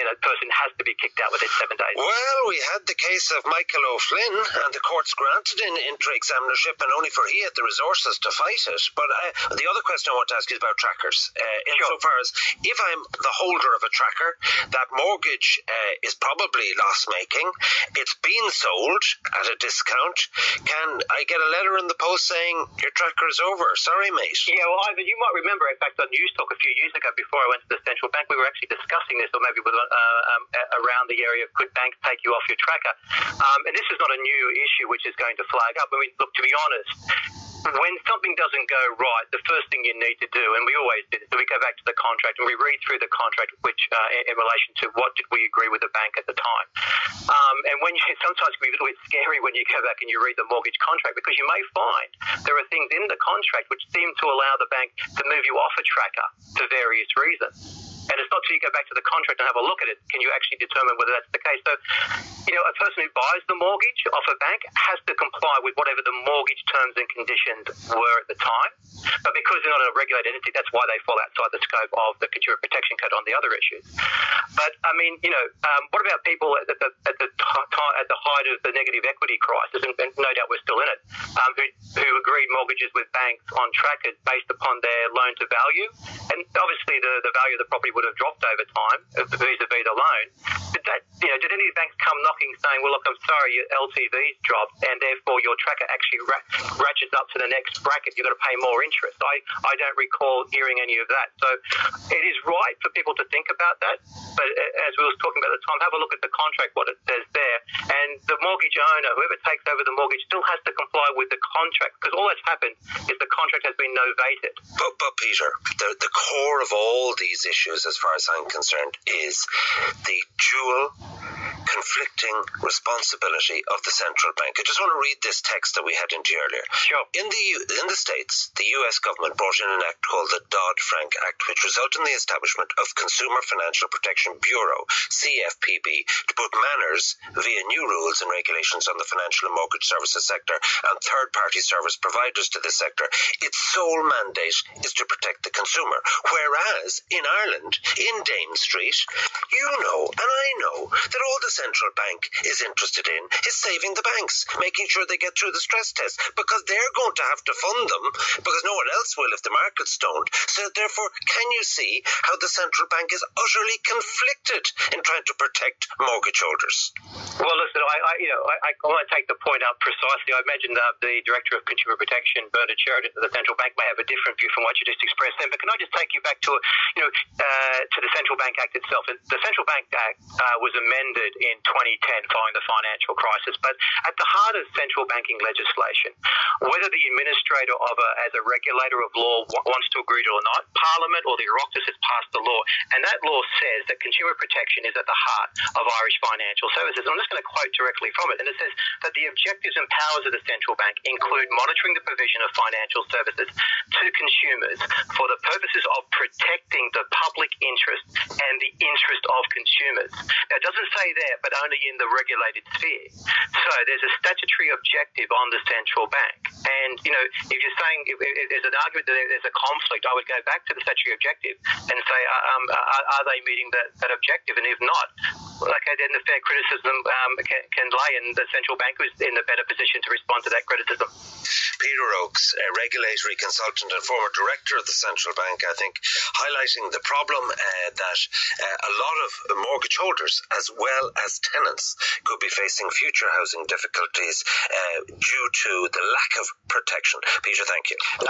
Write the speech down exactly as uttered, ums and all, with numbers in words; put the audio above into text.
know, the person has to be kicked out within seven days. Well, we had the case of Michael O'Flynn, and the courts granted in intra-examinership, and only for he had the resources to fight it. But uh, the other question I want to ask is about trackers. Uh, insofar as if I'm the holder of a tracker, that mortgage uh, is probably loss-making, it's been sold at a discount, can I get a letter in the post saying your tracker is over? Sorry, mate. Yeah, well, Ivan, you might remember, in fact, on News Talk a few years ago, before I went to the central bank, we were actually discussing this, or maybe with, uh, um, around the area of could banks take you off your tracker. Um, and this is not a new issue which is going to flag up. I mean, look, to be honest, when something doesn't go right, the first thing you need to do, and we always did, is we go back to the contract and we read through the contract, which uh, in, in relation to what did we agree with the bank at the time. Um, and when you sometimes it can be a little bit scary when you go back and you read the mortgage contract, because you may find there are things in the contract which seem to allow the bank to move you off a tracker for various reasons. And it's not till you go back to the contract and have a look at it can you actually determine whether that's the case. So, you know, a person who buys the mortgage off a bank has to comply with whatever the mortgage terms and conditions were at the time. But because they're not a regulated entity, that's why they fall outside the scope of the Consumer Protection Code on the other issues. But, I mean, you know, um, what about people at the, at the time, at the height of the negative equity crisis, and, and no doubt we're still in it, um, who, who agreed mortgages with banks on trackers based upon their loan to value? And obviously the, the value of the property would have dropped over time vis-a-vis the loan. Did that, you know, did any banks come knocking saying, well, look, I'm sorry, your L T V's dropped and therefore your tracker actually ra- ratchets up to the next bracket, you've got to pay more interest? I, I don't recall hearing any of that. So it is right for people to think about that, but as we were talking about at the time, have a look at the contract, what it says there, and the mortgage owner, whoever takes over the mortgage, still has to comply with the contract, because all that's happened is the contract has been novated. But, but Peter, the, the core of all these issues, as far as I'm concerned, is the dual conflicting responsibility of the central bank. I just want to read this text that we had into earlier. Sure. In the in the States, the U S government brought in an act called the Dodd-Frank Act, which resulted in the establishment of Consumer Financial Protection Bureau, C F P B, to put manners via new rules and regulations on the financial and mortgage services sector and third-party service providers to this sector. Its sole mandate is to protect the consumer. Whereas in Ireland, in Dame Street, you know and I know that all the central bank is interested in is saving the banks, making sure they get through the stress test, because they're going to have to fund them, because no one else will if the markets don't. So therefore, can you see how the central bank is utterly conflicted in trying to protect mortgage holders? Well, listen, I, I you know, I, I want to take the point out precisely. I imagine that the Director of Consumer Protection, Bernard Sheridan, of the Central Bank, may have a different view from what you just expressed then. But can I just take you back to, you know, uh, to the Central Bank Act itself? And the Central Bank Act uh, was amended in twenty ten following the financial crisis. But at the heart of central banking legislation, whether the administrator of a, as a regulator of law w- wants to agree to it or not, Parliament or the Oireachtas has passed the law. And that law says that consumer protection is at the heart of Irish financial services. And I'm just going to quote directly from it. And it says that the objectives and powers of the central bank include monitoring the provision of financial services to consumers for the purposes of protecting the public interest and the interest of consumers. Now, it doesn't say there, but only in the regulated sphere. So there's a statutory objective on the central bank. And, you know, if you're saying if, if there's an argument that there's a conflict, I would go back to the statutory objective and say, um, are, are they meeting that, that objective? And if not, okay, then the fair criticism um, can, can lay in the central bank, who's in a better position to respond to that criticism. Peter Oakes, a regulatory consultant and former director of the central bank, I think, highlighting the problem uh, that uh, a lot of mortgage holders, as well as tenants, could be facing future housing difficulties uh, due to the lack of protection. Peter, thank you.